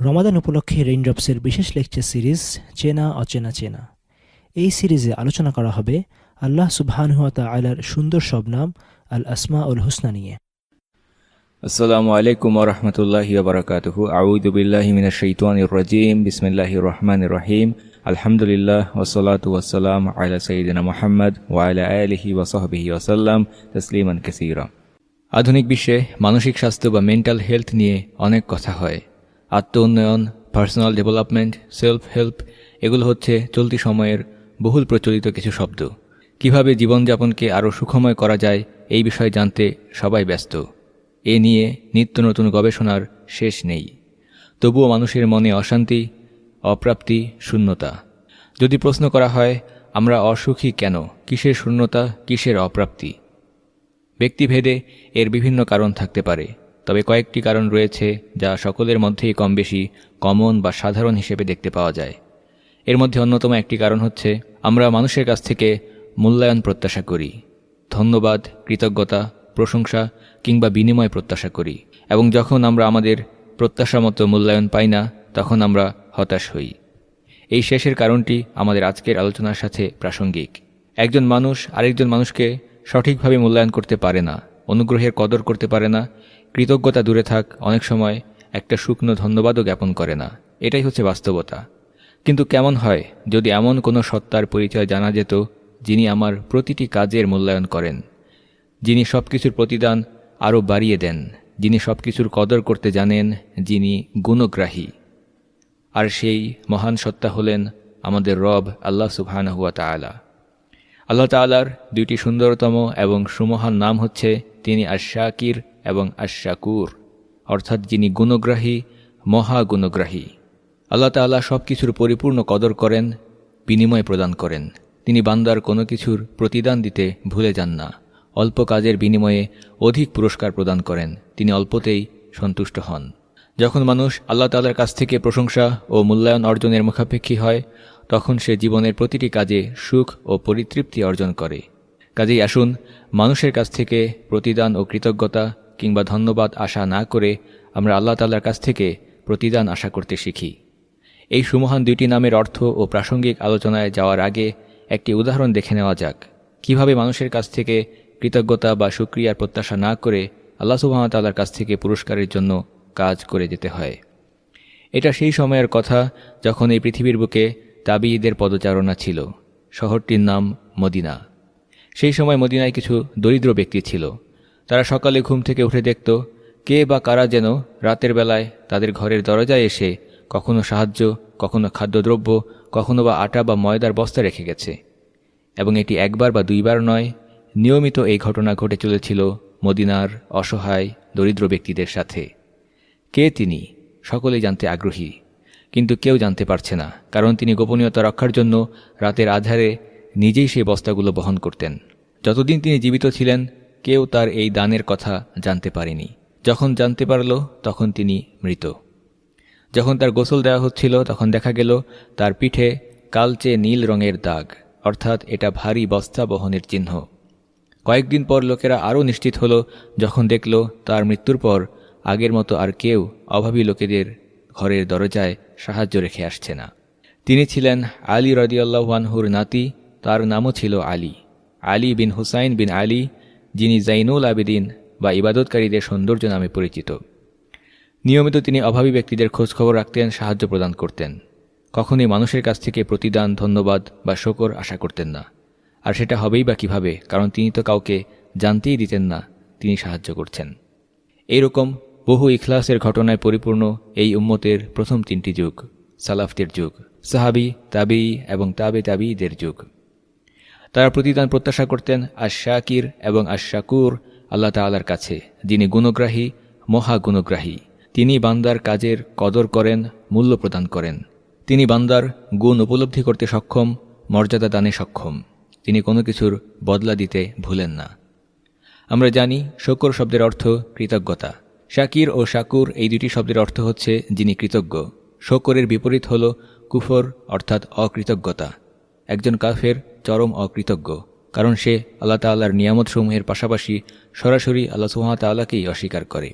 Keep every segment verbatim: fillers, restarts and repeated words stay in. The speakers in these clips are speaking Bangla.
রমাদান উপলক্ষে রেইনড্রপসের বিশেষ লেকচার সিরিজ চেনা অচেনা চেনা। এই সিরিজে আলোচনা করা হবে আল্লাহ সুবহানাহু ওয়া তাআলার সুন্দর সব নাম আল আসমাউল হুসনা নিয়ে। আসসালামু আলাইকুম ওয়া রাহমাতুল্লাহি ওয়া বারাকাতুহু। আউযু বিল্লাহি মিনাশ শাইতানির রাজীম। বিসমিল্লাহির রহমানির রহিম। আলহামদুলিল্লাহ ওয়াসসালাতু ওয়াসসালামু আলা সাইয়্যিদিনা মুহাম্মদ ওয়া আলা আলিহি ওয়া সাহবিহি ওয়া সাল্লাম তাসলিমান কাসীরা। আধুনিক বিশ্বে মানসিক স্বাস্থ্য বা মেন্টাল হেলথ নিয়ে অনেক কথা হয়। আত্ম উন্নয়ন, পার্সোনাল ডেভেলপমেন্ট, সেলফ হেল্প এগুলো হচ্ছে চলতি সময়ের বহুল প্রচলিত কিছু শব্দ। কিভাবে জীবনযাপনকে আরও সুখময় করা যায় এই বিষয়ে জানতে সবাই ব্যস্ত। এ নিয়ে নিত্য নতুন গবেষণার শেষ নেই। তবুও মানুষের মনে অশান্তি, অপ্রাপ্তি, শূন্যতা। যদি প্রশ্ন করা হয় আমরা অসুখী কেন, কিসের শূন্যতা, কিসের অপ্রাপ্তি? ব্যক্তিভেদে এর বিভিন্ন কারণ থাকতে পারে, তবে কয়েকটি কারণ রয়েছে যা সকলের মধ্যেই কম বেশি কমন বা সাধারণ হিসেবে দেখতে পাওয়া যায়। এর মধ্যে অন্যতম একটি কারণ হচ্ছে আমরা মানুষের কাছ থেকে মূল্যায়ন প্রত্যাশা করি, ধন্যবাদ, কৃতজ্ঞতা, প্রশংসা কিংবা বিনিময় প্রত্যাশা করি, এবং যখন আমরা আমাদের প্রত্যাশা মতো মূল্যায়ন পাই না তখন আমরা হতাশ হই। এই শেষের কারণটি আমাদের আজকের আলোচনার সাথে প্রাসঙ্গিক। একজন মানুষ আরেকজন মানুষকে সঠিকভাবে মূল্যায়ন করতে পারে না, অনুগ্রহের কদর করতে পারে না, কৃতজ্ঞতা দূরে থাক, অনেক সময় একটা শুকনো ধন্যবাদও জ্ঞাপন করে না। এটাই হচ্ছে বাস্তবতা। কিন্তু কেমন হয় যদি এমন কোনো সত্তার পরিচয় জানা যেত যিনি আমার প্রতিটি কাজের মূল্যায়ন করেন, যিনি সব কিছুর প্রতিদান আরও বাড়িয়ে দেন, যিনি সব কিছুর কদর করতে জানেন, যিনি গুণগ্রাহী। আর সেই মহান সত্তা হলেন আমাদের রব আল্লাহ সুবহানাহু ওয়া তাআলা। আল্লাহ তাআলার দুইটি সুন্দরতম এবং সুমহান নাম হচ্ছে তিনি আশ-শাকির এবং আশ-শাকুর, অর্থাৎ যিনি গুণগ্রাহী, মহাগুণগ্রাহী। আল্লাহ তাআলা সব কিছুর পরিপূর্ণ কদর করেন, বিনিময় প্রদান করেন। তিনি বান্দার কোনো কিছুর প্রতিদান দিতে ভুলে যান না। অল্প কাজের বিনিময়ে অধিক পুরস্কার প্রদান করেন। তিনি অল্পতেই সন্তুষ্ট হন। যখন মানুষ আল্লাহ তাআলার কাছ থেকে প্রশংসা ও মূল্যায়ন অর্জনের মুখাপেক্ষী হয় তখন সে জীবনের প্রতিটি কাজে সুখ ও পরিতৃপ্তি অর্জন করে। কাজেই আসুন মানুষের কাছ থেকে প্রতিদান ও কৃতজ্ঞতা কিংবা ধন্যবাদ আশা না করে আমরা আল্লাহ তাআলার কাছ থেকে প্রতিদান আশা করতে শিখি। এই সুমহান দুইটি নামের অর্থ ও প্রাসঙ্গিক আলোচনায় যাওয়ার আগে একটি উদাহরণ দেখে নেওয়া যাক, কিভাবে মানুষের কাছ থেকে কৃতজ্ঞতা বা শুকরিয়ার প্রত্যাশা না করে আল্লাহ সুবহানাহু ওয়া তাআলার কাছ থেকে পুরস্কারের জন্য কাজ করে যেতে হয়। এটা সেই সময়ের কথা যখন এই পৃথিবীর বুকে তাবিঈদের পদচারণা ছিল। শহরটির নাম মদিনা। সেই সময় মদিনায় কিছু দরিদ্র ব্যক্তি ছিল। তারা সকালে ঘুম থেকে উঠে দেখত কে বা কারা যেন রাতের বেলায় তাদের ঘরের দরজায় এসে কখনো সাহায্য, কখনো খাদ্যদ্রব্য, কখনো বা আটা বা ময়দার বস্তা রেখে গেছে। এবং এটি একবার বা দুইবার নয়, নিয়মিত এই ঘটনা ঘটে চলেছিল মদিনার অসহায় দরিদ্র ব্যক্তিদের সাথে। কে তিনি? সকলেই জানতে আগ্রহী, কিন্তু কেউ জানতে পারছে না, কারণ তিনি গোপনীয়তা রক্ষার জন্য রাতের আধারে নিজেই সেই বস্তাগুলো বহন করতেন। যতদিন তিনি জীবিত ছিলেন কেউ তার এই দানের কথা জানতে পারেনি। যখন জানতে পারল তখন তিনি মৃত। যখন তার গোসল দেওয়া হচ্ছিল তখন দেখা গেল তার পিঠে কালচে নীল রঙের দাগ, অর্থাৎ এটা ভারী বস্তা বহনের চিহ্ন। কয়েকদিন পর লোকেরা আরও নিশ্চিত হল যখন দেখল তার মৃত্যুর পর আগের মতো আর কেউ অভাবী লোকেদের ঘরের দরজায় সাহায্য রেখে আসছে না। তিনি ছিলেন আলী রাদিয়াল্লাহু আনহুর নাতি, তার নামও ছিল আলী, আলী বিন হুসাইন বিন আলী, যিনি জাইনুল আবেদিন বা ইবাদতকারীদের সৌন্দর্য নামে পরিচিত। নিয়মিত তিনি অভাবী ব্যক্তিদের খোঁজখবর রাখতেন, সাহায্য প্রদান করতেন। কখনোই মানুষের কাছ থেকে প্রতিদান, ধন্যবাদ বা শকর আশা করতেন না। আর সেটা হবেই বা কীভাবে, কারণ তিনি তো কাউকে জানতেই দিতেন না তিনি সাহায্য করছেন। এইরকম বহু ইখলাসের ঘটনায় পরিপূর্ণ এই উম্মতের প্রথম তিনটি যুগ, সালাফদের যুগ, সাহাবি, তাবিঈ এবং তাবে তাবিঈদের যুগ। তারা প্রতিদান প্রত্যাশা করতেন আশ-শাকির এবং আশ-শাকুর আল্লাহ তাআলার কাছে, যিনি গুণগ্রাহী, মহাগুণগ্রাহী। তিনি বান্দার কাজের কদর করেন, মূল্য প্রদান করেন। তিনি বান্দার গুণ উপলব্ধি করতে সক্ষম, মর্যাদা দানে সক্ষম। তিনি কোনো কিছুর বদলা দিতে ভুলেন না। আমরা জানি শকর শব্দের অর্থ কৃতজ্ঞতা। শাকির ও শাকুর এই দুটি শব্দের অর্থ হচ্ছে যিনি কৃতজ্ঞ। শকরের বিপরীত হল কুফর, অর্থাৎ অকৃতজ্ঞতা। একজন কাফের চরম অকৃতজ্ঞ, কারণ সে আল্লাহ তাআলার নিয়ামতসমূহের পাশাপাশি সরাসরি আল্লাহ সুবহানাহু ওয়া তাআলাকেই অস্বীকার করে।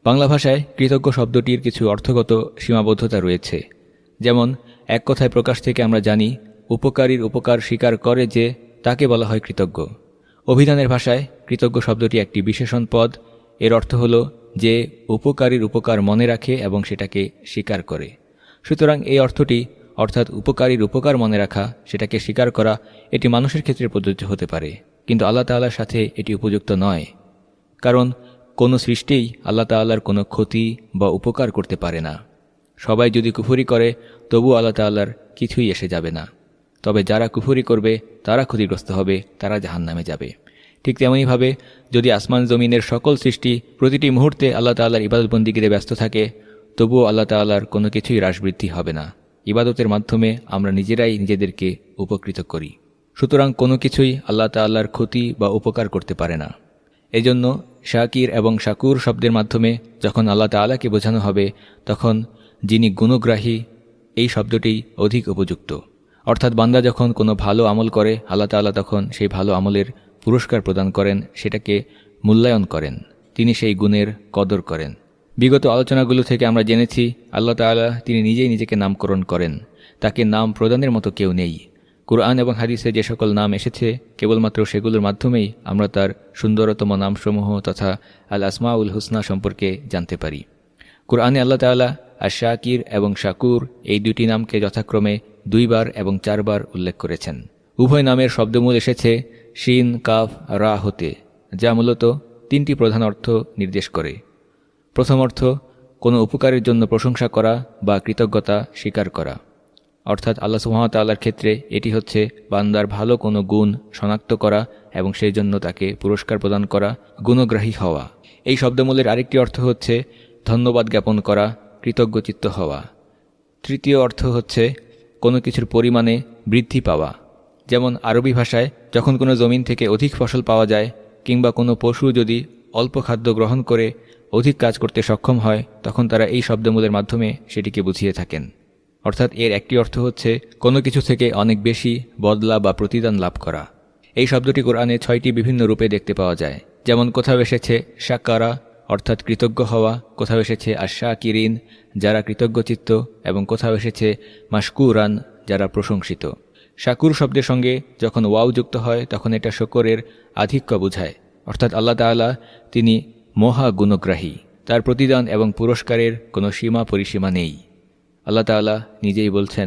বাংলা ভাষায় কৃতজ্ঞ শব্দটির কিছু অর্থগত সীমাবদ্ধতা রয়েছে। যেমন এক কথায় প্রকাশ থেকে আমরা জানি উপকারীর উপকার স্বীকার করে যে তাকে বলা হয় কৃতজ্ঞ। অভিধানের ভাষায় কৃতজ্ঞ শব্দটি একটি বিশেষণ পদ। এর অর্থ হল যে উপকারীর উপকার মনে রাখে এবং সেটাকে স্বীকার করে। সুতরাং এই অর্থটি অর্থাৎ উপকারীর উপকার মনে রাখা, সেটাকে স্বীকার করা, এটি মানুষের ক্ষেত্রে প্রযোজ্য হতে পারে, কিন্তু আল্লাহ তাআলার সাথে এটি উপযুক্ত নয়। কারণ কোনো সৃষ্টিই আল্লাহ তাআলার কোনো ক্ষতি বা উপকার করতে পারে না। সবাই যদি কুফরি করে তবু আল্লাহ তাআলার কিছুই এসে যাবে না। তবে যারা কুফরি করবে তারা ক্ষতিগ্রস্ত হবে, তারা জাহান্নামে যাবে। ঠিক তেমনইভাবে যদি আসমান জমিনের সকল সৃষ্টি প্রতিটি মুহূর্তে আল্লাহ তাআলার ইবাদতবন্দিগিতে ব্যস্ত থাকে তবুও আল্লাহ তাআলার কোনো কিছুই হ্রাসবৃদ্ধি হবে না। ইবাদতের মাধ্যমে আমরা নিজেরাই নিজেদেরকে উপকৃত করি। সুতরাং কোনো কিছুই আল্লাহ তাআলার ক্ষতি বা উপকার করতে পারে না। এজন্য শাকির এবং শাকুর শব্দের মাধ্যমে যখন আল্লাহ তাআলাকে বোঝানো হবে তখন যিনি গুণগ্রাহী এই শব্দটি অধিক উপযুক্ত। অর্থাৎ বান্দা যখন কোনো ভালো আমল করে আল্লাহ তাআলা তখন সেই ভালো আমলের পুরস্কার প্রদান করেন, সেটাকে মূল্যায়ন করেন, তিনি সেই গুণের কদর করেন। বিগত আলোচনাগুলো থেকে আমরা জেনেছি আল্লাহ তাআলা তিনি নিজেই নিজেকে নামকরণ করেন, তাকে নাম প্রদানের মতো কেউ নেই। কুরআন এবং হাদিসে যে সকল নাম এসেছে কেবলমাত্র সেগুলোর মাধ্যমেই আমরা তার সুন্দরতম নামসমূহ তথা আল আসমাউল হুসনা সম্পর্কে জানতে পারি। কুরআনে আল্লাহ তাআলা আশ-শাকির এবং শাকুর এই দুটি নামকে যথাক্রমে দুইবার এবং চারবার উল্লেখ করেছেন। উভয় নামের শব্দমূল এসেছে শিন কাফ রা হতে, যা মূলত তিনটি প্রধান অর্থ নির্দেশ করে। প্রথম অর্থ কোনো উপকারের জন্য প্রশংসা করা বা কৃতজ্ঞতা স্বীকার করা, অর্থাৎ আল্লাহ সুবহানাহু ওয়া তাআলার ক্ষেত্রে এটি হচ্ছে বান্দার ভালো কোনো গুণ শনাক্ত করা এবং সেই জন্য তাকে পুরস্কার প্রদান করা, গুণগ্রাহী হওয়া। এই শব্দমূলের আরেকটি অর্থ হচ্ছে ধন্যবাদ জ্ঞাপন করা, কৃতজ্ঞচিত্ত হওয়া। তৃতীয় অর্থ হচ্ছে কোনো কিছুর পরিমাণে বৃদ্ধি পাওয়া। যেমন আরবি ভাষায় যখন কোনো জমিন থেকে অধিক ফসল পাওয়া যায় কিংবা কোনো পশু যদি অল্প খাদ্য গ্রহণ করে অধিক কাজ করতে সক্ষম হয় তখন তারা এই শব্দমূলের মাধ্যমে সেটিকে বুঝিয়ে থাকেন। অর্থাৎ এর একটি অর্থ হচ্ছে কোনো কিছু থেকে অনেক বেশি বদলা বা প্রতিদান লাভ করা। এই শব্দটি কোরআনে ছয়টি বিভিন্ন রূপে দেখতে পাওয়া যায়। যেমন কোথাও এসেছে শাকারা অর্থাৎ কৃতজ্ঞ হওয়া, কোথাও এসেছে আশ-শাকিরিন যারা কৃতজ্ঞচিত্ত, এবং কোথাও এসেছে মাশকুরান যারা প্রশংসিত। শাকুর শব্দের সঙ্গে যখন ওয়াও যুক্ত হয় তখন এটা শুকরের আধিক্য বোঝায়, অর্থাৎ আল্লাহ তাআলা তিনি মহা গুণগ্রাহী, তার প্রতিদান এবং পুরস্কারের কোনো সীমা পরিসীমা নেই। আল্লাহ তাআলা নিজেই বলছেন,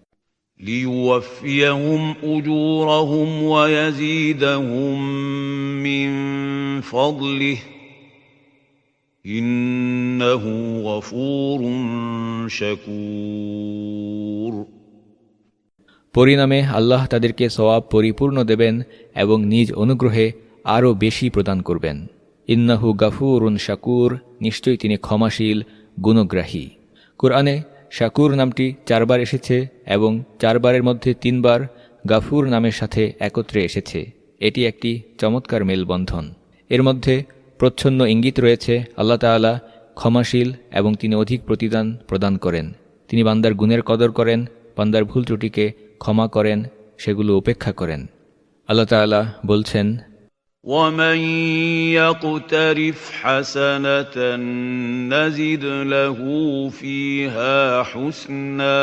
লিইউওয়াফিয়াহুম উজুরাহুম ওয়া ইয়াজিদাহুম মিন ফাদলিহি ইন্নাহু গফুরুন শাকুর। পরিণামে আল্লাহ তাদেরকে সওয়াব পরিপূর্ণ দেবেন এবং নিজ অনুগ্রহে আরও বেশি প্রদান করবেন। ইন্নাহু গাফুরুন শাকুর, নিশ্চয়ই তিনি ক্ষমাশীল, গুণগ্রাহী। কুরআনে শাকুর নামটি চারবার এসেছে এবং চারবারের মধ্যে তিনবার গাফুর নামের সাথে একত্রে এসেছে। এটি একটি চমৎকার মেলবন্ধন। এর মধ্যে প্রচ্ছন্ন ইঙ্গিত রয়েছে আল্লাহ তাআলা ক্ষমাশীল এবং তিনি অধিক প্রতিদান প্রদান করেন। তিনি বান্দার গুণের কদর করেন, বান্দার ভুল ত্রুটিকে ক্ষমা করেন, সেগুলো উপেক্ষা করেন। আল্লাহ তাআলা বলছেন, وَمَن يَقْتَرِفْ حَسَنَةً نَّزِدْ لَهُ فِيهَا حُسْنًا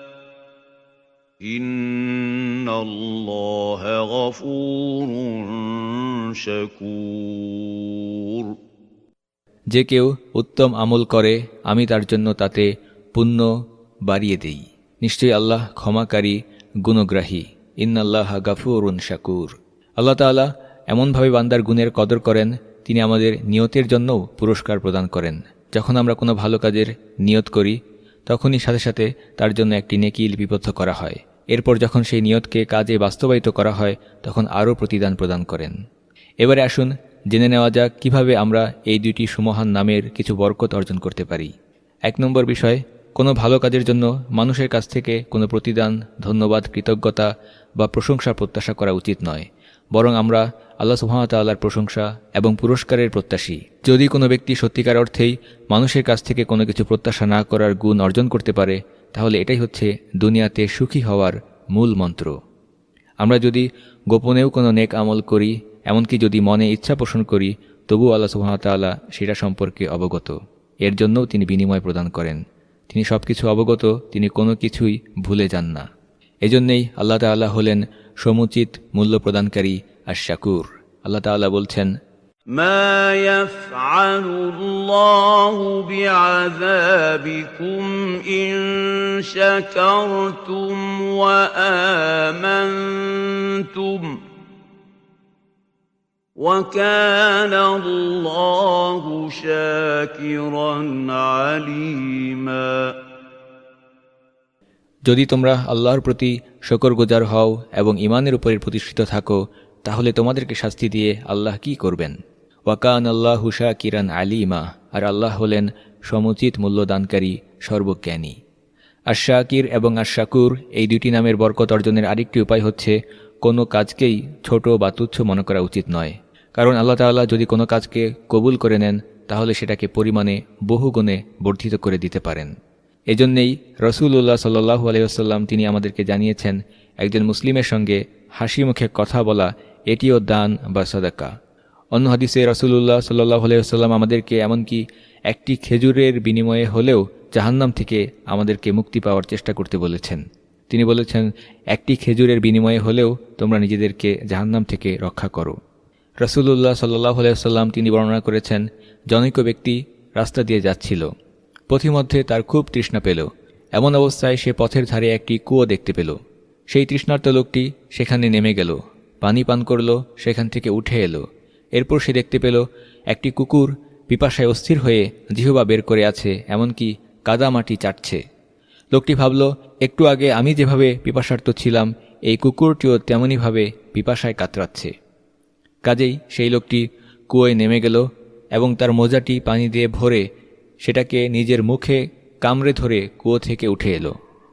إِنَّ اللَّهَ غَفُورٌ شَكُورٌ। যে কেউ উত্তম আমল করে আমি তার জন্য তাতে পুণ্য বাড়িয়ে দেই, নিশ্চয়ই আল্লাহ ক্ষমাকারী, গুণগ্রাহী। ইন্নাল্লাহা গাফুরুন শাকুর। আল্লাহ তাআলা এমনভাবে বান্দার গুণের কদর করেন, তিনি আমাদের নিয়তের জন্যও পুরস্কার প্রদান করেন। যখন আমরা কোনো ভালো কাজের নিয়ত করি তখনই সাথে সাথে তার জন্য একটি নেকি লিপিবদ্ধ করা হয়। এরপর যখন সেই নিয়তকে কাজে বাস্তবায়িত করা হয় তখন আরও প্রতিদান প্রদান করেন। এবারে আসুন জেনে নেওয়া যাক কিভাবে আমরা এই দুইটি সুমহান নামের কিছু বরকত অর্জন করতে পারি। এক নম্বর বিষয়, কোনো ভালো কাজের জন্য মানুষের কাছ থেকে কোনো প্রতিদান, ধন্যবাদ, কৃতজ্ঞতা বা প্রশংসা প্রত্যাশা করা উচিত নয়, বরং আমরা আল্লাহ সুবহানাহু ওয়া তাআলার প্রশংসা এবং পুরস্কারের প্রত্যাশী। যদি কোনো ব্যক্তি সত্যিকার অর্থেই মানুষের কাছ থেকে কোনো কিছু প্রত্যাশা না করার গুণ অর্জন করতে পারে তাহলে এটাই হচ্ছে দুনিয়াতে সুখী হওয়ার মূল মন্ত্র। আমরা যদি গোপনেও কোনো নেক আমল করি, এমনকি যদি মনে ইচ্ছা পোষণ করি, তবু আল্লাহ সুবহানাহু ওয়া তাআলা সেটা সম্পর্কে অবগত। এর জন্যও তিনি বিনিময় প্রদান করেন। তিনি সব কিছু অবগত, তিনি কোনো কিছুই ভুলে যান না। এজন্যেই আল্লাহ তাআলা হলেন সমুচিত মূল্য প্রদানকারী আর শাকুর। আল্লাহ তাআলা বলছেন, ما يفعل الله بعذابكم إن شكرتم وآمنتم وكان الله شاكرا عليما। যদি তোমরা আল্লাহর প্রতি শুকরগুজার হও এবং ঈমানের উপরে প্রতিষ্ঠিত থাকো, তাহলে তোমাদেরকে শাস্তি দিয়ে আল্লাহ কি করবেন? ওয়াকান আল্লাহু শাকিরান আলিমা, আর আল্লাহ হলেন সমুচিত মূল্যদানকারী, সর্বজ্ঞানী। আর শাকির এবং আর শাকুর এই দুটি নামের বরকত অর্জনের আরেকটি উপায় হচ্ছে কোনো কাজকেই ছোট বা তুচ্ছ মনে করা উচিত নয়। কারণ আল্লাহ তাআলা যদি কোনো কাজকে কবুল করে নেন, তাহলে সেটাকে পরিমাণে বহুগুণে বর্ধিত করে দিতে পারেন। এজন্যেই রাসূলুল্লাহ সাল্লাল্লাহু আলাইহি ওয়াসাল্লাম তিনি আমাদেরকে জানিয়েছেন, একজন মুসলিমের সঙ্গে হাসি মুখে কথা বলা এটিও দান বা সাদাকা। অন্য হাদিসে রাসূলুল্লাহ সাল্লাল্লাহু আলাইহি ওয়াসাল্লাম আমাদেরকে এমনকি একটি খেজুরের বিনিময়ে হলেও জাহান্নাম থেকে আমাদেরকে মুক্তি পাওয়ার চেষ্টা করতে বলেছেন। তিনি বলেছেন, একটি খেজুরের বিনিময়ে হলেও তোমরা নিজেদেরকে জাহান্নাম থেকে রক্ষা করো। রাসূলুল্লাহ সাল্লাল্লাহু আলাইহি ওয়াসাল্লাম তিনি বর্ণনা করেছেন, জনৈক ব্যক্তি রাস্তা দিয়ে যাচ্ছিল। পথিমধ্যে তার খুব তৃষ্ণা পেল। এমন অবস্থায় সে পথের ধারে একটি কুয়ো দেখতে পেল। সেই তৃষ্ণার্ত লোকটি সেখানে নেমে গেল, পানি পান করল, সেখান থেকে উঠে এলো। এরপর সে দেখতে পেল একটি কুকুর পিপাসায় অস্থির হয়ে জিহ্বা বের করে আছে, এমনকি কাদামাটি চাটছে। লোকটি ভাবল, একটু আগে আমি যেভাবে পিপাসার্ত ছিলাম, এই কুকুরটিও তেমনইভাবে পিপাসায় কাতরাচ্ছে। কাজেই সেই লোকটি কুয়োয় নেমে গেল এবং তার মোজাটি পানি দিয়ে ভরে সেটাকে নিজের মুখে কামড়ে ধরে কুয়ো থেকে উঠে এলো।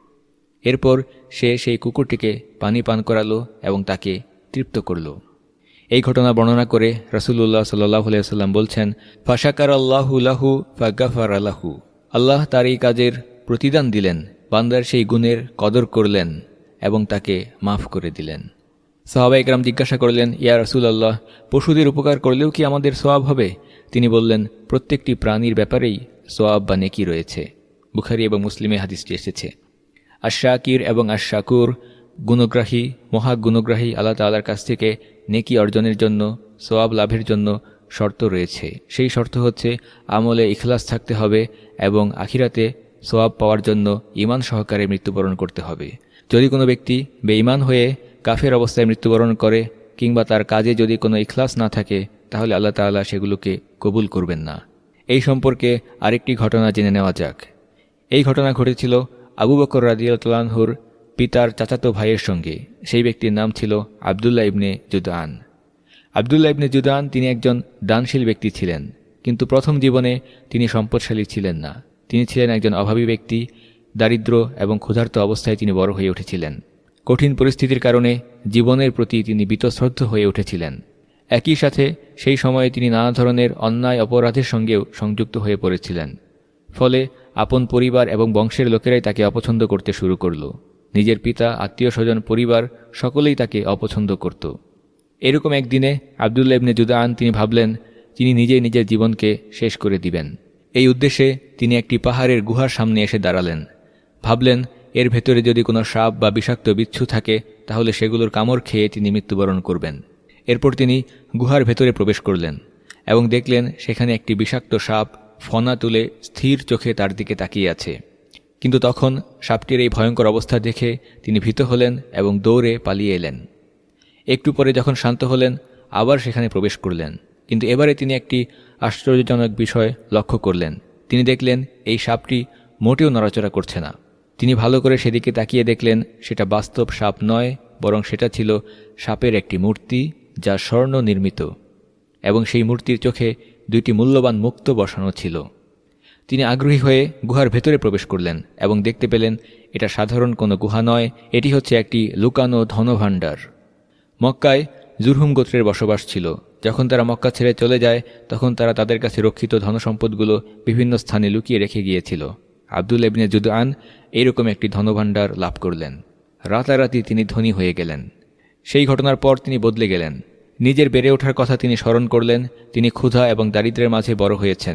এরপর সে সেই কুকুরটিকে পানি পান করালো এবং তাকে তৃপ্ত করল। এই ঘটনা বর্ণনা করে রাসূলুল্লাহ সাল্লাল্লাহু আলাইহি ওয়াসাল্লাম বলছেন, ফাশাকারাল্লাহু লাহু ফাগাফারা লাহু, আল্লাহ তার এই কাজের প্রতিদান দিলেন, বান্দার সেই গুণের কদর করলেন এবং তাকে মাফ করে দিলেন। সাহাবা ইকরাম জিজ্ঞাসা করলেন, ইয়া রাসূলুল্লাহ, পশুদের উপকার করলেও কি আমাদের সওয়াব হবে? তিনি বললেন, প্রত্যেকটি প্রাণীর ব্যাপারেই সওয়াব বা নেকি রয়েছে। বুখারী এবং মুসলিমে হাদিসটি এসেছে। আশ-শাকির এবং আশ-শাকুর গুণগ্রাহী, মহা গুণগ্রাহী আল্লাহ তাআলার কাছ থেকে নেকি অর্জনের জন্য, সওয়াব লাভের জন্য শর্ত রয়েছে। সেই শর্ত হচ্ছে আমলে ইখলাস থাকতে হবে এবং আখিরাতে সওয়াব পাওয়ার জন্য ঈমান সহকারে মৃত্যুবরণ করতে হবে। যদি কোনো ব্যক্তি বেঈমান হয়ে কাফের অবস্থায় মৃত্যুবরণ করে কিংবা তার কাজে যদি কোনো ইখলাস না থাকে, তাহলে আল্লাহ তাআলা সেগুলোকে কবুল করবেন না। এই সম্পর্কে আরেকটি ঘটনা জেনে নেওয়া যাক। এই ঘটনা ঘটেছিল আবু বকর রাদিয়াল্লাহু আনহুর পিতার চাচাতো ভাইয়ের সঙ্গে। সেই ব্যক্তির নাম ছিল আবদুল্লাহ ইবনে জুদআন। আবদুল্লাহ ইবনে জুদআন তিনি একজন দানশীল ব্যক্তি ছিলেন, কিন্তু প্রথম জীবনে তিনি সম্পদশালী ছিলেন না। তিনি ছিলেন একজন অভাবী ব্যক্তি। দারিদ্র এবং ক্ষুধার্ত অবস্থায় তিনি বড় হয়ে উঠেছিলেন। কঠিন পরিস্থিতির কারণে জীবনের প্রতি তিনি বীতশ্রদ্ধ হয়ে উঠেছিলেন। একই সাথে সেই সময়ে তিনি নানা ধরনের অন্যায় অপরাধের সঙ্গেও সংযুক্ত হয়ে পড়েছিলেন। ফলে আপন পরিবার এবং বংশের লোকেরাই তাকে অপছন্দ করতে শুরু করল। নিজের পিতা, আত্মীয় স্বজন, পরিবার সকলেই তাকে অপছন্দ করত। এরকম একদিনে আবদুল্লাহ ইবনে জুদআন তিনি ভাবলেন তিনি নিজেই নিজের জীবনকে শেষ করে দিবেন। এই উদ্দেশ্যে তিনি একটি পাহাড়ের গুহার সামনে এসে দাঁড়ালেন। ভাবলেন এর ভেতরে যদি কোনো সাপ বা বিষাক্ত বিচ্ছু থাকে, তাহলে সেগুলোর কামড় খেয়ে তিনি মৃত্যুবরণ করবেন। এরপর তিনি গুহার ভেতরে প্রবেশ করলেন এবং দেখলেন সেখানে একটি বিষাক্ত সাপ ফনা তুলে স্থির চোখে তার দিকে তাকিয়ে আছে। কিন্তু তখন সাপটির এই ভয়ঙ্কর অবস্থা দেখে তিনি ভীত হলেন এবং দৌড়ে পালিয়ে এলেন। একটু পরে যখন শান্ত হলেন, আবার সেখানে প্রবেশ করলেন। কিন্তু এবারে তিনি একটি আশ্চর্যজনক বিষয় লক্ষ্য করলেন। তিনি দেখলেন এই সাপটি মোটেও নড়াচড়া করছে না। তিনি ভালো করে সেদিকে তাকিয়ে দেখলেন সেটা বাস্তব সাপ নয়, বরং সেটা ছিল সাপের একটি মূর্তি, যা স্বর্ণ নির্মিত, এবং সেই মূর্তির চোখে দুইটি মূল্যবান মুক্তো বসানো ছিল। তিনি আগ্রহী হয়ে গুহার ভেতরে প্রবেশ করলেন এবং দেখতে পেলেন এটা সাধারণ কোনো গুহা নয়, এটি হচ্ছে একটি লুকানো ধনভাণ্ডার। মক্কায় জুরহুম গোত্রের বসবাস ছিল। যখন তারা মক্কা ছেড়ে চলে যায়, তখন তারা তাদের কাছে রক্ষিত ধনসম্পদগুলো বিভিন্ন স্থানে লুকিয়ে রেখে গিয়েছিল। আবদুল্লাহ ইবনে জুদআন এইরকম একটি ধনভাণ্ডার লাভ করলেন। রাতারাতি তিনি ধনী হয়ে গেলেন। সেই ঘটনার পর তিনি বদলে গেলেন। নিজের বেড়ে ওঠার কথা তিনি স্মরণ করলেন। তিনি ক্ষুধা এবং দারিদ্র্যের মাঝে বড় হয়েছেন।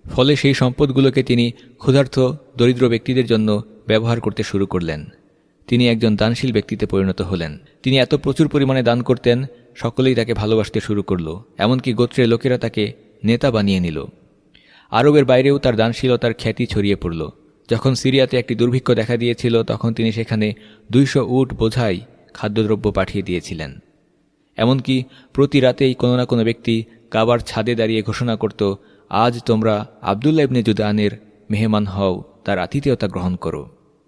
ফলে সেই সম্পদগুলোকে তিনি ক্ষুধার্ত দরিদ্র ব্যক্তিদের জন্য ব্যবহার করতে শুরু করলেন। তিনি একজন দানশীল ব্যক্তিতে পরিণত হলেন। তিনি এত প্রচুর পরিমাণে দান করতেন, সকলেই তাকে ভালোবাসতে শুরু করল, এমনকি গোত্রের লোকেরা তাকে নেতা বানিয়ে নিল। আরবের বাইরেও তার দানশীলতার খ্যাতি ছড়িয়ে পড়ল। যখন সিরিয়াতে একটি দুর্ভিক্ষ দেখা দিয়েছিল, তখন তিনি সেখানে দুইশো উট বোঝাই খাদ্যদ্রব্য পাঠিয়ে দিয়েছিলেন। এমনকি প্রতি রাতেই কোনো না কোনো ব্যক্তি কাবার ছাদে দাঁড়িয়ে ঘোষণা করত, আজ তোমরা আবদুল্লাহ ইবনে জুদআনের মেহমান হও, তার আতিথেয়তা গ্রহণ করো।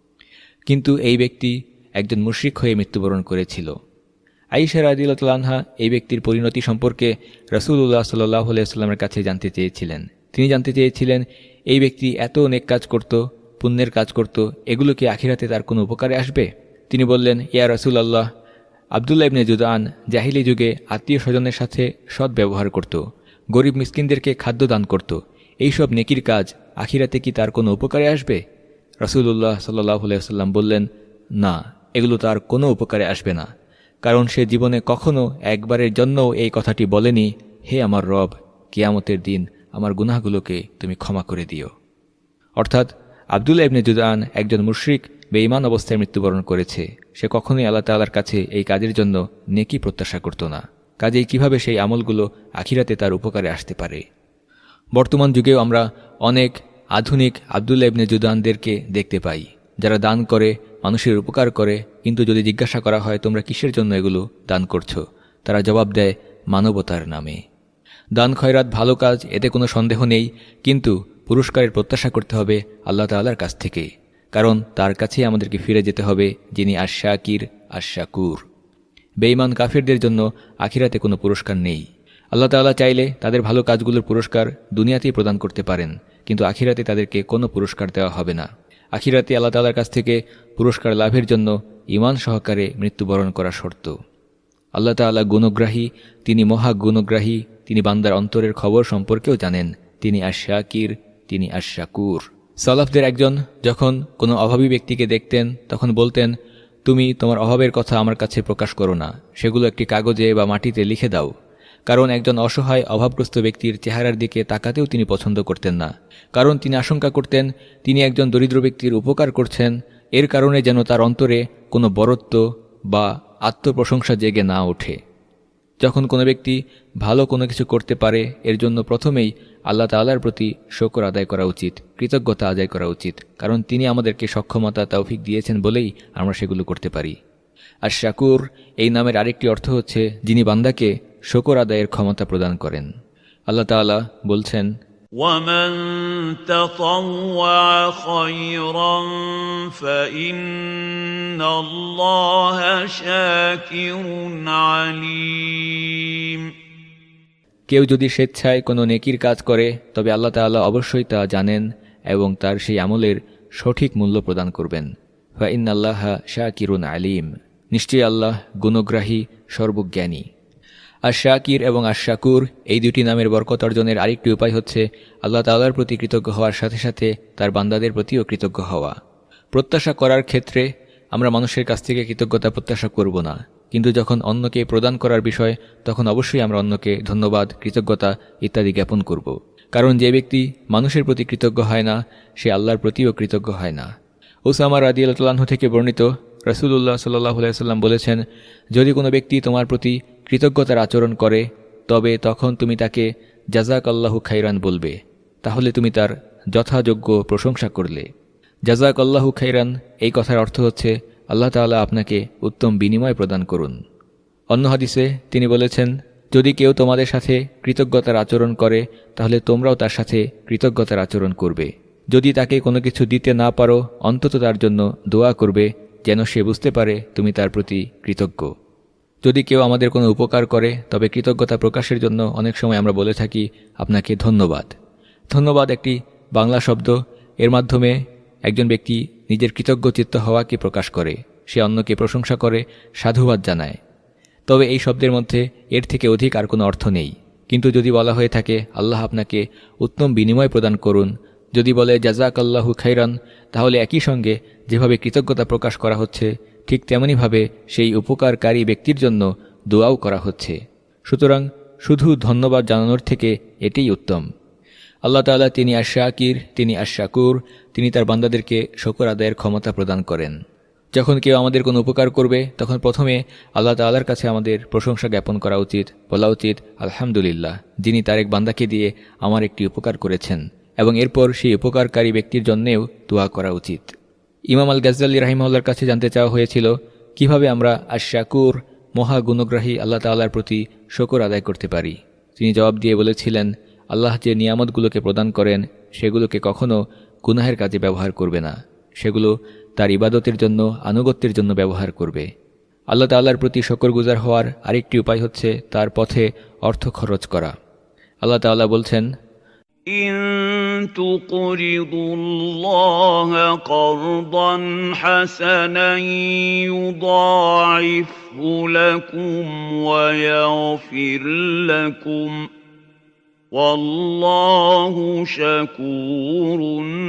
কিন্তু এই ব্যক্তি একজন মুশরিক হয়ে মৃত্যুবরণ করেছিল। আয়েশা রাদিয়াল্লাহু তাআলা আনহা এই ব্যক্তির পরিণতি সম্পর্কে রাসূলুল্লাহ সাল্লাল্লাহু আলাইহি ওয়াসাল্লামের কাছে জানতে চেয়েছিলেন। তিনি জানতে চেয়েছিলেন, এই ব্যক্তি এত নেক কাজ করত, পুণ্যের কাজ করত, এগুলো কি আখিরাতে তার কোনো উপকারে আসবে? তিনি বললেন, ইয়া রাসূলুল্লাহ, আবদুল্লাহ ইবনে জুদআন জাহিলি যুগে আত্মীয় স্বজনের সাথে সৎ ব্যবহার করত, গরিব মিসকিনদেরকে খাদ্য দান করত। এইসব নেকির কাজ আখিরাতে কি তার কোনো উপকারে আসবে? রাসূলুল্লাহ সাল্লাল্লাহু আলাইহি ওয়াসাল্লাম বললেন, না, এগুলো তার কোনো উপকারে আসবে না, কারণ সে জীবনে কখনো একবারের জন্যও এই কথাটি বলেনি, হে আমার রব, কিয়ামতের দিন আমার গুনাহগুলোকে তুমি ক্ষমা করে দিও। অর্থাৎ আবদুল্লাহ ইবনে জুদআন একজন মুশরিক বেঈমান অবস্থায় মৃত্যুবরণ করেছে। সে কখনোই আল্লাহ তাআলার কাছে এই কাজের জন্য নেকি প্রত্যাশা করত না। কাজেই কিভাবে সেই আমলগুলো আখিরাতে তার উপকারে আসতে পারে? বর্তমান যুগেও আমরা অনেক আধুনিক আবদুল্লাহ ইবনে জুদআনদেরকে দেখতে পাই, যারা দান করে, মানুষের উপকার করে, কিন্তু যদি জিজ্ঞাসা করা হয় তোমরা কিসের জন্য এগুলো দান করছো, তারা জবাব দেয় মানবতার নামে। দান খয়রাত ভালো কাজ, এতে কোনো সন্দেহ নেই, কিন্তু পুরস্কারের প্রত্যাশা করতে হবে আল্লাহ তাআলার কাছ থেকে, কারণ তার কাছেই আমাদেরকে ফিরে যেতে হবে, যিনি আশ-শাকির আশ-শাকুর। বেঈমান কাফিরদের জন্য আখিরাতে কোনো পুরস্কার নেই। আল্লাহ তাআলা চাইলে তাদের ভালো কাজগুলোর পুরস্কার দুনিয়াতেই প্রদান করতে পারেন, কিন্তু আখিরাতে তাদেরকে কোনো পুরস্কার দেওয়া হবে না। আখিরাতে আল্লাহ তাআলার কাছ থেকে পুরস্কার লাভের জন্য ঈমান সহকারে মৃত্যুবরণ করা শর্ত। আল্লাহ তাআলা গুণগ্রাহী, তিনি মহা গুণগ্রাহী, তিনি বান্দার অন্তরের খবর সম্পর্কেও জানেন, তিনি আশ-শাকির, তিনি আশ-শাকুর। সালাফদের একজন যখন কোনো অভাবী ব্যক্তিকে দেখতেন, তখন বলতেন, তুমি তোমার অভাবের কথা আমার কাছে প্রকাশ করো না, সেগুলো একটি কাগজে বা মাটিতে লিখে দাও। কারণ একজন অসহায় অভাবগ্রস্ত ব্যক্তির চেহারার দিকে তাকাতেও তিনি পছন্দ করতেন না, কারণ তিনি আশঙ্কা করতেন তিনি একজন দরিদ্র ব্যক্তির উপকার করছেন, এর কারণে যেন তার অন্তরে কোনো বরত্ব বা আত্মপ্রশংসা জেগে না ওঠে। যখন কোনো ব্যক্তি ভালো কোনো কিছু করতে পারে, এর জন্য প্রথমেই আল্লাহ তাআলার প্রতি শুকর আদায় করা উচিত, কৃতজ্ঞতা আদায় করা উচিত, কারণ তিনি আমাদেরকে সক্ষমতা তৌফিক দিয়েছেন বলেই আমরা সেগুলো করতে পারি। আর শাকুর এই নামের আরেকটি অর্থ হচ্ছে যিনি বান্দাকে শুকর আদায়ের ক্ষমতা প্রদান করেন। আল্লাহ তাআলা বলছেন, وَمَن تَطَوَّعَ خَيْرًا فَإِنَّ اللَّهَ شَاكِرٌ عَلِيمٌ। কেউ যদি স্বেচ্ছায় কোনো নেকির কাজ করে, তবে আল্লাহ তাআলা অবশ্যই তা জানেন এবং তার সেই আমলের সঠিক মূল্য প্রদান করবেন। ফাইন্নাল্লাহা শাকিরুন আলিম, নিশ্চয়ই আল্লাহ গুণগ্রাহী, সর্বজ্ঞানী। আশ-শাকির এবং আশ-শাকুর এই দুটি নামের বরকত অর্জনের আরেকটি উপায় হচ্ছে আল্লাহ তাআলার প্রতি কৃতজ্ঞ হওয়ার সাথে সাথে তার বান্দাদের প্রতিও কৃতজ্ঞ হওয়া। প্রত্যাশা করার ক্ষেত্রে আমরা মানুষের কাছ থেকে কৃতজ্ঞতা প্রত্যাশা করব না, কিন্তু যখন অন্যকে প্রদান করার বিষয়, তখন অবশ্যই আমরা অন্যকে ধন্যবাদ, কৃতজ্ঞতা ইত্যাদি জ্ঞাপন করব। কারণ যে ব্যক্তি মানুষের প্রতি কৃতজ্ঞ হয় না, সে আল্লাহর প্রতিও কৃতজ্ঞ হয় না। উসামা রাদিয়াল্লাহু তাআলা আনহু থেকে বর্ণিত, রাসূলুল্লাহ সাল্লাল্লাহু আলাইহি ওয়াসাল্লাম বলেছেন, যদি কোনো ব্যক্তি তোমার প্রতি কৃতজ্ঞতার আচরণ করে, তবে তখন তুমি তাকে জাযাকাল্লাহু খাইরান বলবে, তাহলে তুমি তার যথাযোগ্য প্রশংসা করলে। জাযাকাল্লাহু খাইরান এই কথার অর্থ হচ্ছে আল্লাহ তাআলা আপনাকে উত্তম বিনিময় প্রদান করুন। অন্য হাদিসে তিনি বলেছেন, যদি কেউ তোমাদের সাথে কৃতজ্ঞতার আচরণ করে, তাহলে তোমরাও তার সাথে কৃতজ্ঞতার আচরণ করবে। যদি তাকে কোনো কিছু দিতে না পারো, অন্তত তার জন্য দোয়া করবে, যেন সে বুঝতে পারে তুমি তার প্রতি কৃতজ্ঞ। যদি কেউ আমাদের কোনো উপকার করে, তবে কৃতজ্ঞতা প্রকাশের জন্য অনেক সময় আমরা বলে থাকি, আপনাকে ধন্যবাদ। ধন্যবাদ একটি বাংলা শব্দ, এর মাধ্যমে একজন ব্যক্তি নিজের কৃতজ্ঞ চিত্ত হওয়াকে প্রকাশ করে, সে অন্যকে প্রশংসা করে, সাধুবাদ জানায়। তবে এই শব্দের মধ্যে এর থেকে অধিক আর কোনো অর্থ নেই। কিন্তু যদি বলা হয়ে থাকে আল্লাহ আপনাকে উত্তম বিনিময় প্রদান করুন, যদি বলে জাযাকাল্লাহু খাইরান, তাহলে একই সঙ্গে যেভাবে কৃতজ্ঞতা প্রকাশ করা হচ্ছে, ঠিক তেমনিভাবে সেই উপকারকারী ব্যক্তির জন্য দোয়াও করা হচ্ছে। সুতরাং শুধু ধন্যবাদ জানানোর থেকে এটিই উত্তম। আল্লাহ তাআলা তিনি আশ-শাকির, তিনি আশ-শাকুর, তিনি তার বান্দাদেরকে শুকর আদায়ের ক্ষমতা প্রদান করেন। যখন কেউ আমাদের কোনো উপকার করবে তখন প্রথমে আল্লাহ তাআলার কাছে আমাদের প্রশংসা জ্ঞাপন করা উচিত, বলা উচিত আলহামদুলিল্লাহ, যিনি তার এক বান্দাকে দিয়ে আমার একটি উপকার করেছেন, এবং এরপর সেই উপকারকারী ব্যক্তির জন্যেও দোয়া করা উচিত। ইমাম আল গাজ্জালি রাহিমাহুল্লাহর কাছে জানতে চাওয়া হয়েছিল কিভাবে আমরা আশ-শাকুর, মহা গুণগ্রাহী আল্লাহ তাআলার প্রতি শুকর আদায় করতে পারি। তিনি জবাব দিয়ে বলেছিলেন, আল্লাহ যে নিয়ামতগুলোকে প্রদান করেন সেগুলোকে কখনো গুনাহের কাজে ব্যবহার করবে না, সেগুলো তার ইবাদতের জন্য, আনুগত্যের জন্য ব্যবহার করবে। আল্লাহ তাআলার প্রতি শুকরগুজার হওয়ার আরেকটি উপায় হচ্ছে তার পথে অর্থ খরচ করা। আল্লাহ তাআলা বলছেন, إن تقرضوا الله قرضا حسنا يضاعفه لكم ويغفر لكم والله شكور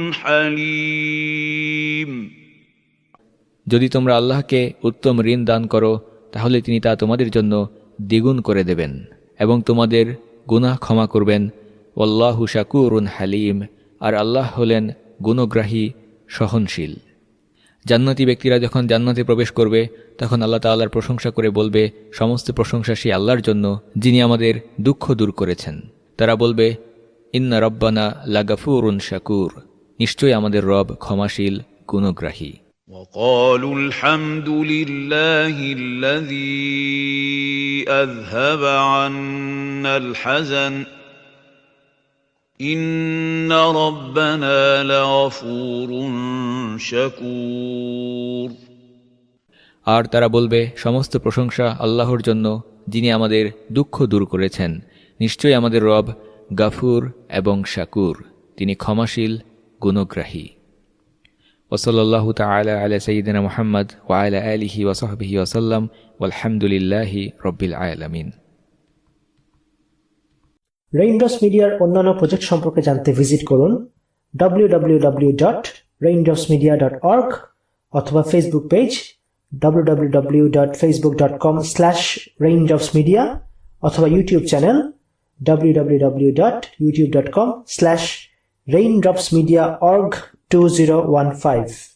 حليم। যদি তোমরা আল্লাহকে উত্তম ঋণ দান করো তাহলে তিনি তা তোমাদের জন্য দ্বিগুণ করে দেবেন এবং তোমাদের গুনাহ ক্ষমা করবেন। ওয়াল্লাহু শাকুরুন হালিম, আর আল্লাহ হলেন গুণগ্রাহী, সহনশীল। জান্নাতি ব্যক্তিরা যখন জান্নাতে প্রবেশ করবে তখন আল্লাহ তাআলার প্রশংসা করে বলবে, সমস্ত প্রশংসা সেই আল্লাহর জন্য যিনি আমাদের দুঃখ দূর করেছেন। তারা বলবে, ইন্না রব্বানা লাগাফুরুন শাকুর, নিশ্চয়ই আমাদের রব ক্ষমাশীল, গুণগ্রাহী। وقالوا الحمد لله الذي أذهب عنا الحزن إن ربنا لغفور شكور। আর তারা বলবে, সমস্ত প্রশংসা আল্লাহর জন্য যিনি আমাদের দুঃখ দূর করেছেন, নিশ্চয়ই আমাদের রব গাফুর এবং শাকুর, তিনি ক্ষমাশীল, গুণগ্রাহী। ওয়াসাল্লাল্লাহু তাআলা আলা সাইয়্যিদিনা মুহাম্মদ ওয়া আলা আলিহি ওয়া সাহবিহি ওয়া সাল্লাম ওয়ালহামদুলিল্লাহি রাব্বিল আলামিন। রেইনড্রপস মিডিয়ার অন্যান্য প্রজেক্ট সম্পর্কে জানতে ভিজিট করুন W W W dot Raindrops Media dot org অথবা Facebook page W W W dot Facebook dot com slash Raindrops Media অথবা YouTube channel W W W dot YouTube dot com slash Raindrops Media org two zero one five.